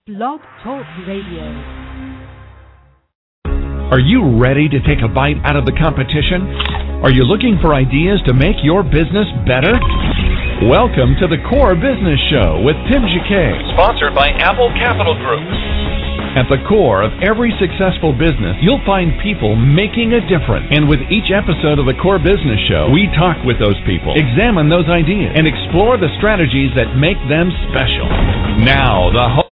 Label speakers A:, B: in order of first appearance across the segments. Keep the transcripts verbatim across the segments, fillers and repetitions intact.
A: Blog Talk Radio.
B: Are you ready to take a bite out of the competition? Are you looking for ideas to make your business better? Welcome to the Core Business Show with Tim Jacquet,
C: sponsored by Apple Capital Group.
B: At the core of every successful business, you'll find people making a difference. And with each episode of the Core Business Show, we talk with those people, examine those ideas, and explore the strategies that make them special. Now, the host.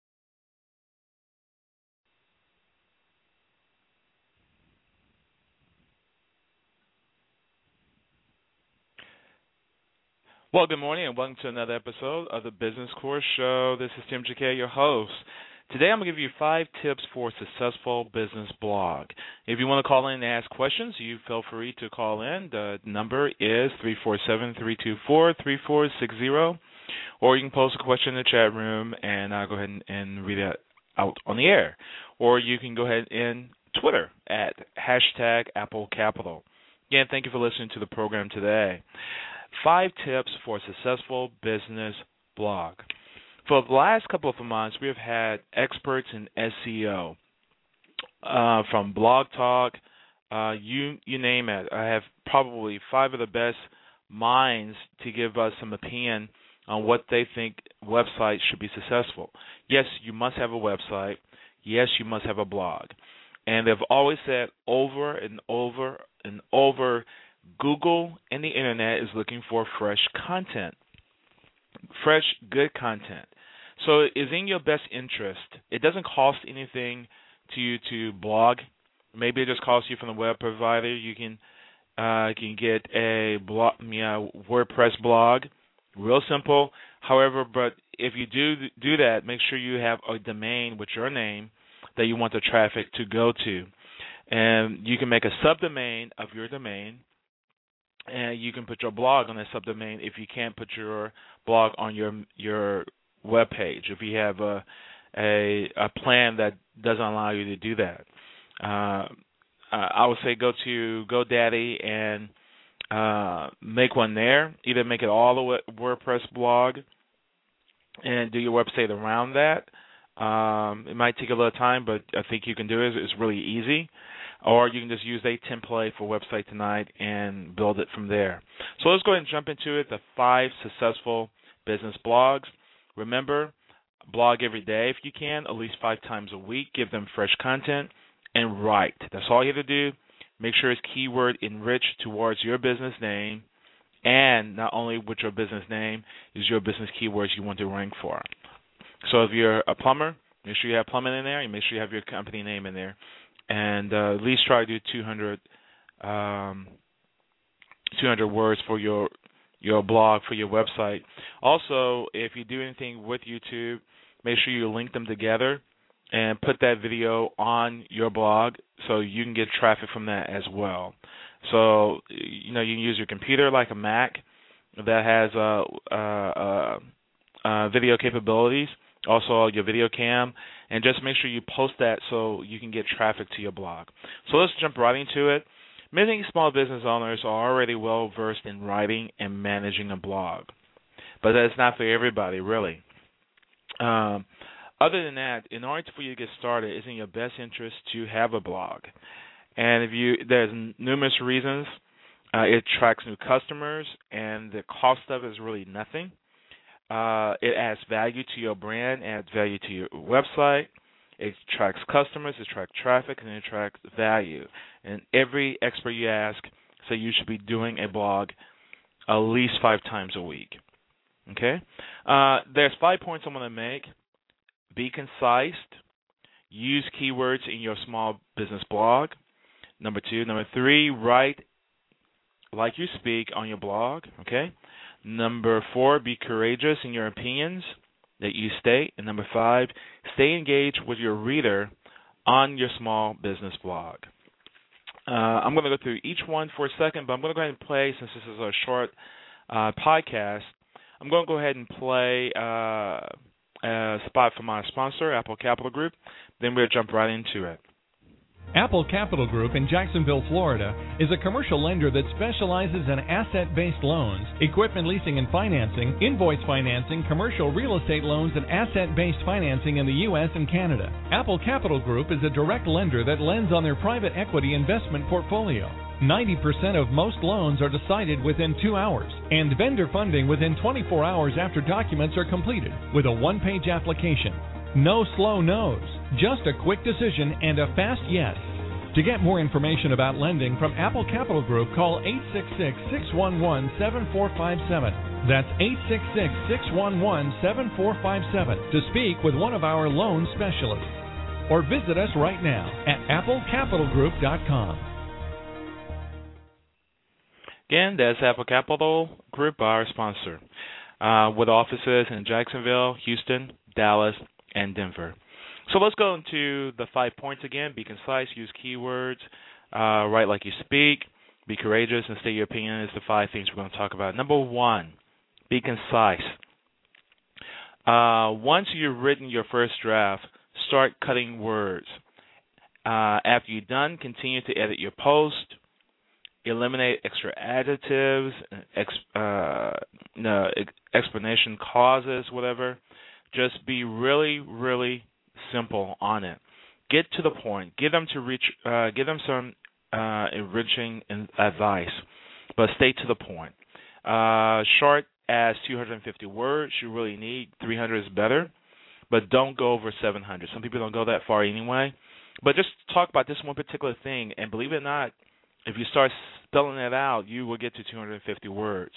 C: Well, good morning and welcome to another episode of the Business Core Show. This is Tim Jacquet, your host. Today I'm going to give you five tips for a successful business blog. If you want to call in and ask questions, you feel free to call in. The number is three four seven, three two four, three four six zero, or you can post a question in the chat room and I'll go ahead and, and read it out on the air. Or you can go ahead and Twitter at hashtag Apple Capital. Again, thank you for listening to the program today. Five tips for a successful business blog. For the last couple of months, we have had experts in S E O uh, from Blog Talk, uh, you you name it. I have probably five of the best minds to give us some opinion on what they think websites should be successful. Yes, you must have a website. Yes, you must have a blog. And they've always said over and over and over, Google and the Internet is looking for fresh content, fresh, good content. So it is in your best interest. It doesn't cost anything to you to blog. Maybe it just costs you from the web provider. You can uh, can get a blog, you know, WordPress blog, real simple. However, but if you do do that, make sure you have a domain with your name that you want the traffic to go to, and you can make a subdomain of your domain. And you can put your blog on that subdomain if you can't put your blog on your your web page. If you have a a, a plan that doesn't allow you to do that, uh, I would say go to GoDaddy and uh, make one there. Either make it all a WordPress blog and do your website around that. Um, it might take a little time, but I think you can do it. It's really easy. Or you can just use a template for Website Tonight and build it from there. So let's go ahead and jump into it, the five successful business blogs. Remember, blog every day if you can, at least five times a week. Give them fresh content and write. That's all you have to do. Make sure it's keyword enriched towards your business name, and not only with your business name is your business keywords you want to rank for. So if you're a plumber, make sure you have plumbing in there, and make sure you have your company name in there. And uh, at least try to do two hundred, um, two hundred words for your your blog, for your website. Also, if you do anything with YouTube, make sure you link them together and put that video on your blog so you can get traffic from that as well. So, you know, you can use your computer like a Mac that has uh, uh, uh, uh, video capabilities. Also, your video cam, and just make sure you post that so you can get traffic to your blog. So let's jump right into it. Many small business owners are already well versed in writing and managing a blog, but that's not for everybody, really. Um, other than that, in order for you to get started, it's in your best interest to have a blog. And if you, there's numerous reasons. Uh, it attracts new customers, and the cost of it is really nothing. Uh, it adds value to your brand, adds value to your website. It attracts customers, it attracts traffic, and it attracts value. And every expert you ask say you should be doing a blog at least five times a week. Okay? Uh, there's five points I'm going to make. Be concise. Use keywords in your small business blog. Number two. Number three, write like you speak on your blog. Okay? Number four, be courageous in your opinions that you state. And number five, stay engaged with your reader on your small business blog. Uh, I'm going to go through each one for a second, but I'm going to go ahead and play, since this is a short uh, podcast, I'm going to go ahead and play uh, a spot from my sponsor, Apple Capital Group. Then we'll jump right into it.
B: Apple Capital Group in Jacksonville, Florida, is a commercial lender that specializes in asset-based loans, equipment leasing and financing, invoice financing, commercial real estate loans, and asset-based financing in the U S and Canada. Apple Capital Group is a direct lender that lends on their private equity investment portfolio. ninety percent of most loans are decided within two hours, and vendor funding within twenty-four hours after documents are completed, with a one-page application. No slow no's, just a quick decision and a fast yes. To get more information about lending from Apple Capital Group, call eight six six, six one one, seven four five seven. That's eight six six, six one one, seven four five seven to speak with one of our loan specialists. Or visit us right now at apple capital group dot com.
C: Again, that's Apple Capital Group, our sponsor, uh, with offices in Jacksonville, Houston, Dallas, and Denver. So let's go into the five points again. Be concise, use keywords, uh, write like you speak, be courageous, and state your opinion is the five things we're going to talk about. Number one, be concise. Uh, once you've written your first draft, start cutting words. Uh, after you're done, continue to edit your post. Eliminate extra adjectives, ex, uh, no, explanation clauses, whatever. Just be really, really simple on it. Get to the point. Give them to reach. Uh, give them some uh, enriching advice, but stay to the point. Uh, short as two hundred fifty words. You really need three hundred is better, but don't go over seven hundred. Some people don't go that far anyway. But just talk about this one particular thing, and believe it or not, if you start spelling it out, you will get to two hundred fifty words.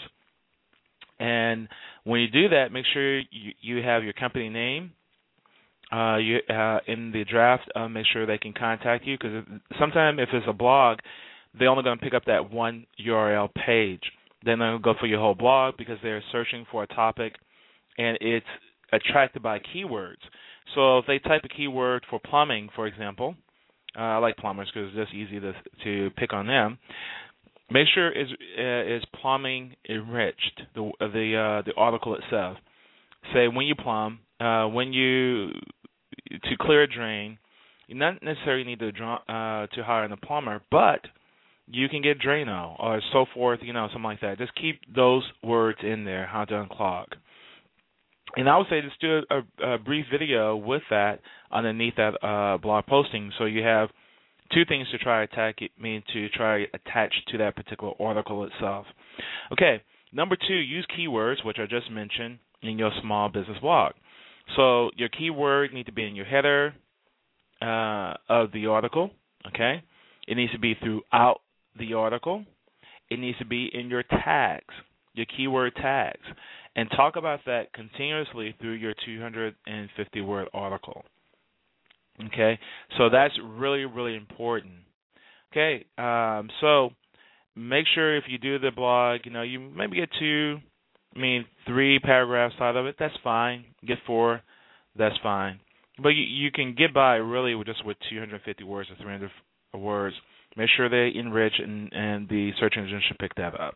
C: And when you do that, make sure you, you have your company name uh, you, uh, in the draft. Uh, make sure they can contact you, because sometimes if it's a blog, they're only going to pick up that one U R L page. Then they'll go for your whole blog because they're searching for a topic, and it's attracted by keywords. So if they type a keyword for plumbing, for example, uh, I like plumbers because it's just easy to, to pick on them. Make sure is uh, is plumbing enriched, the the uh, the article itself. Say when you plumb, uh, when you to clear a drain, you not necessarily need to draw, uh, to hire a plumber, but you can get Drano or so forth, you know, something like that. Just keep those words in there, how to unclog. And I would say just do a, a brief video with that underneath that uh, blog posting, so you have two things to try to attack it, mean to try attach to that particular article itself. Okay, number two, use keywords, which I just mentioned, in your small business blog. So your keyword need to be in your header uh, of the article. Okay, it needs to be throughout the article. It needs to be in your tags, your keyword tags, and talk about that continuously through your two hundred fifty word article. Okay, so that's really, really important. Okay, um, so make sure if you do the blog, you know, you maybe get two, I mean, three paragraphs out of it. That's fine. Get four. That's fine. But you, you can get by really with just with two hundred fifty words or three hundred words. Make sure they enrich, and, and the search engine should pick that up.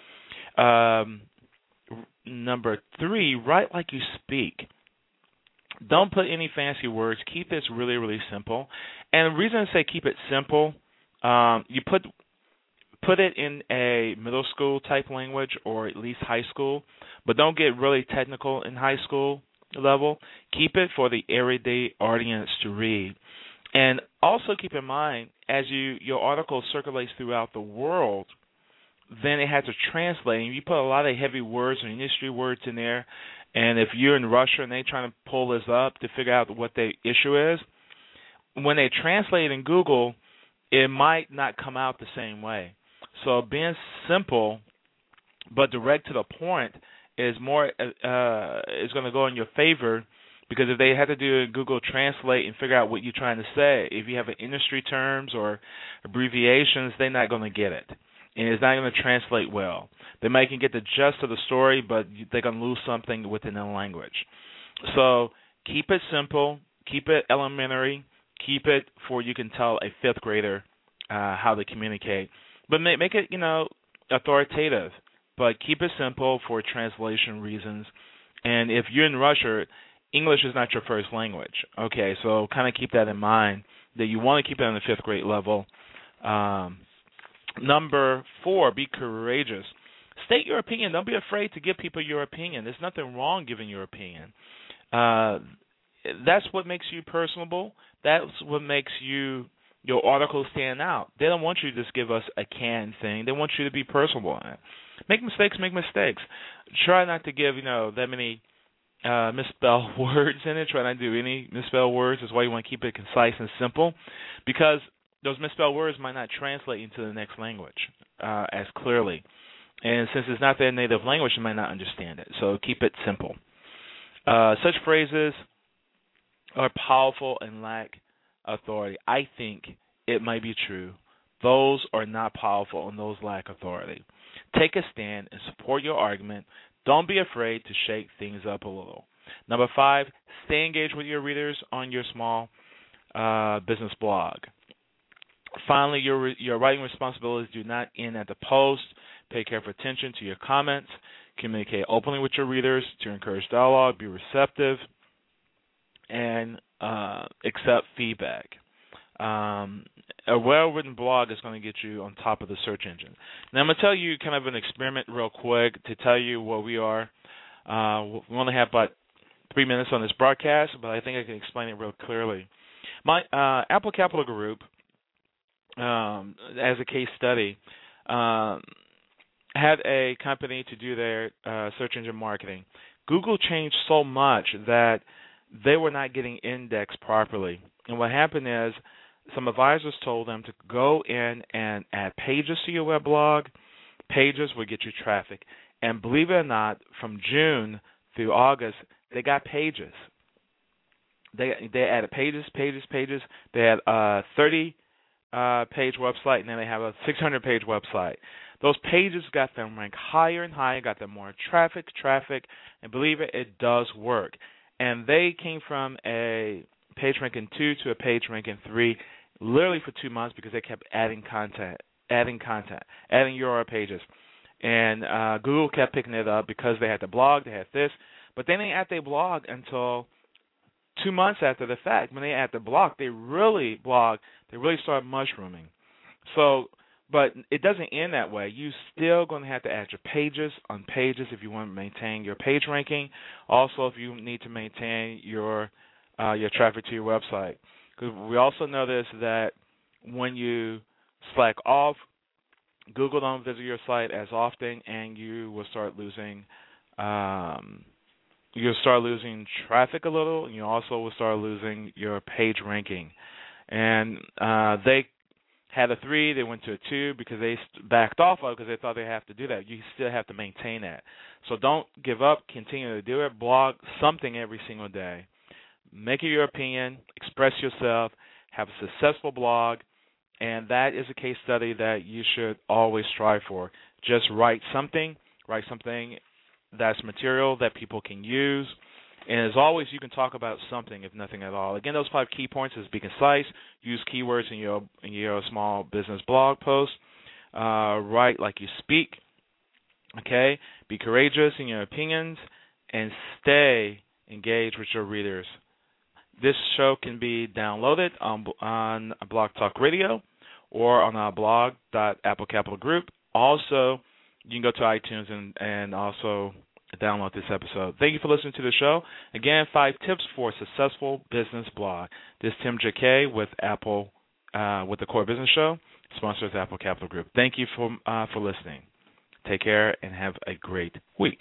C: Um, number three, write like you speak. Don't put any fancy words. Keep this really, really simple. And the reason I say keep it simple, um, you put put it in a middle school type language or at least high school, but don't get really technical in high school level. Keep it for the everyday audience to read. And also keep in mind, as you your article circulates throughout the world, then it has to translate. And you put a lot of heavy words or industry words in there, and if you're in Russia and they're trying to pull this up to figure out what the issue is, when they translate in Google, it might not come out the same way. So being simple but direct to the point is more uh, is going to go in your favor, because if they had to do a Google Translate and figure out what you're trying to say, if you have industry terms or abbreviations, they're not going to get it. And it's not going to translate well. They might can get the gist of the story, but they're going to lose something within the language. So keep it simple, keep it elementary, keep it for you can tell a fifth grader uh, how to communicate. But make, make it, you know, authoritative, but keep it simple for translation reasons. And if you're in Russia, English is not your first language. Okay, so kind of keep that in mind that you want to keep it on the fifth grade level. Um, number four, be courageous. State your opinion. Don't be afraid to give people your opinion. There's nothing wrong giving your opinion. Uh, that's what makes you personable. That's what makes you your article stand out. They don't want you to just give us a canned thing. They want you to be personable on it. Make mistakes, make mistakes. Try not to give, you know, that many uh, misspelled words in it. Try not to do any misspelled words. That's why you want to keep it concise and simple, because those misspelled words might not translate into the next language uh, as clearly. And since it's not their native language, they might not understand it. So keep it simple. Uh, such phrases are powerful and lack authority. I think it might be true. Those are not powerful and those lack authority. Take a stand and support your argument. Don't be afraid to shake things up a little. Number five, stay engaged with your readers on your small uh, business blog. Finally, your your writing responsibilities do not end at the post. Pay careful attention to your comments. Communicate openly with your readers to encourage dialogue. Be receptive and uh, accept feedback. Um, a well-written blog is going to get you on top of the search engine. Now, I'm going to tell you kind of an experiment real quick to tell you where we are. Uh, we only have about three minutes on this broadcast, but I think I can explain it real clearly. My uh, Apple Capital Group, um, as a case study, um, had a company to do their uh, search engine marketing. Google changed so much that they were not getting indexed properly. And what happened is some advisors told them to go in and add pages to your web blog. Pages would get you traffic. And believe it or not, from June through August, they got pages. They they added pages, pages, pages. They had a thirty uh, page website, and then they have a six hundred page website. Those pages got them ranked higher and higher, got them more traffic, traffic, and believe it, it does work. And they came from a page ranking two to a page ranking three, literally for two months because they kept adding content, adding content, adding U R L pages. And uh, Google kept picking it up because they had the blog, they had this, but they didn't add their blog until two months after the fact. When they add the blog, they really blog, they really start mushrooming. So, but it doesn't end that way. You're still going to have to add your pages on pages if you want to maintain your page ranking. Also, if you need to maintain your uh, your traffic to your website. Because we also notice that when you slack off, Google don't visit your site as often, and you will start losing um, you'll start losing traffic a little, and you also will start losing your page ranking. And uh, they had a three, they went to a two because they backed off of it because they thought they have to do that. You still have to maintain that. So don't give up. Continue to do it. Blog something every single day. Make it your opinion. Express yourself. Have a successful blog. And that is a case study that you should always strive for. Just write something. Write something that's material that people can use. And as always, you can talk about something, if nothing at all. Again, those five key points is be concise, use keywords in your in your small business blog post, uh, write like you speak, okay? Be courageous in your opinions, and stay engaged with your readers. This show can be downloaded on on Blog Talk Radio or on our blog dot apple capital group. Also, you can go to iTunes and, and also download this episode. Thank you for listening to the show. Again, five tips for a successful business blog. This is Tim J K with Apple, uh, with the Core Business Show, sponsors Apple Capital Group. Thank you for uh, for listening. Take care and have a great week.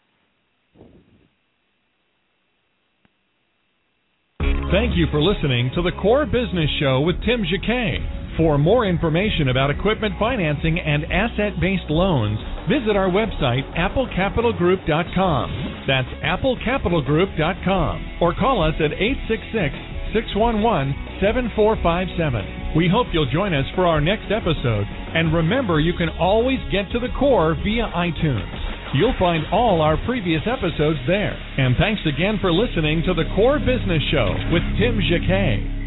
B: Thank you for listening to the Core Business Show with Tim J K. For more information about equipment financing and asset-based loans, visit our website, apple capital group dot com. That's apple capital group dot com. Or call us at eight six six, six one one, seven four five seven. We hope you'll join us for our next episode. And remember, you can always get to the core via iTunes. You'll find all our previous episodes there. And thanks again for listening to the Core Business Show with Tim J K.